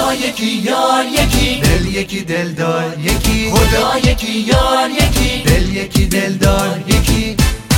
خدا یکی یار یکی، دل یکی دلدار یکی. خدا یکی یار یکی، دل یکی دلدار یکی.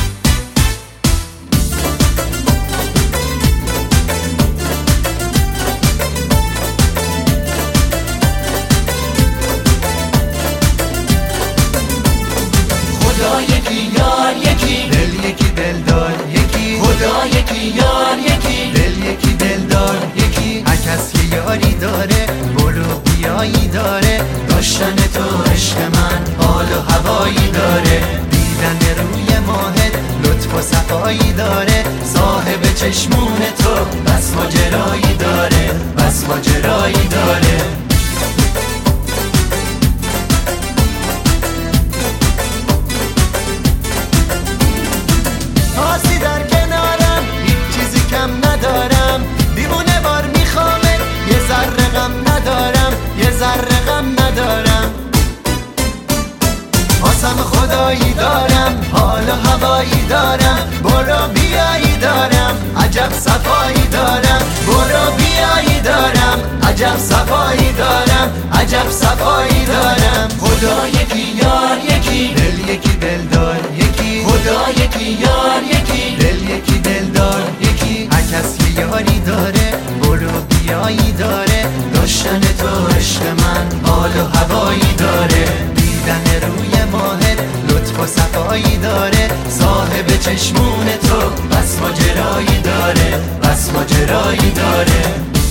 خدا یکی یار یکی، دل یکی دلدار یکی. خدا یکی یار یکی، دل یکی دلدار یکی. هر کس یه یاری داره، برو بیایی داره. داشتن تو عشق من حال و هوایی داره. دیدن روی ماهت لطف و صفایی داره. صاحب چشمون تو بس ماجرایی داره، بس ماجرایی داره. آسی در کنارم، هیچ چیزی کم ندارم. دیوونه بار میخوامه، یه ذره غم ندارم، یه ذره غم ندارم. آسم خدایی دارم، حال و هوایی دارم. برو بیایی دارم، عجب صفایی دارم. برو بیایی دارم، عجب صفایی دارم، عجب صفایی دارم. خدا یکی یار یکی، دل یکی دلدار یکی. خدا یکی یار یکی، دل یکی دلدار یکی. هر کس یه یاری داره، برو بیایی داره. داشتن تو عشق من حال و هوایی داره. دیدن روی ماهت لطف و صفایی داره. صاحب چشمون تو بس ماجرایی داره، بس ماجرایی داره.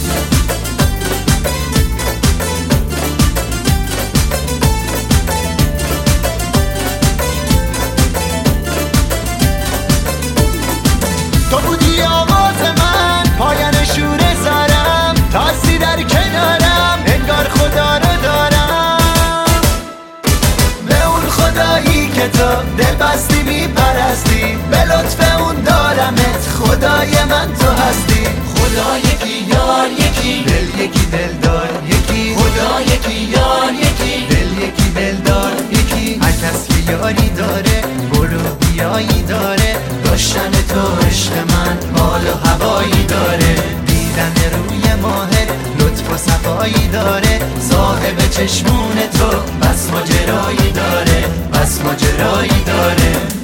تو بودی آواز من، پایان شور زارم. تاسی در کنارم، انگار خدا رو دارم. به اون خدایی که تو دل بستی میپرستی، به لطف اون دارمت، خدای من تو هستی. خدا یکی یار یکی، دل یکی دلدار یکی. خدا یکی یار یکی، دل یکی دلدار یکی. هر کس یه یاری داره، برو بیایی داره. داشتن تو عشق من حال و هوایی داره. دیدن روی ماهت لطف و صفایی داره. صاحب چشمون تو بس ماجرایی داره، بس ماجرایی داره.